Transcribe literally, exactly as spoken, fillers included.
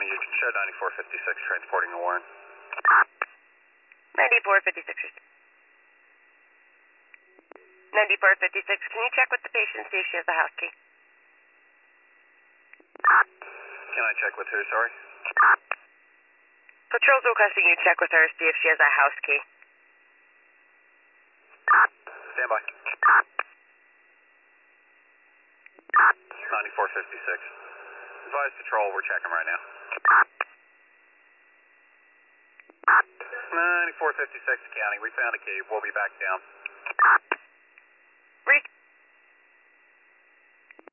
County, you can show ninety-four fifty-six transporting the Warren. ninety-four fifty-six. ninety-four fifty-six, can you check with the patient, see if she has a house key? Can I check with who, sorry? Patrol's requesting you check with her, see if she has a house key. Stand by. ninety-four fifty-six. Advise Patrol, we're checking right now. ninety-four fifty-six County, we found a key. We'll be back down.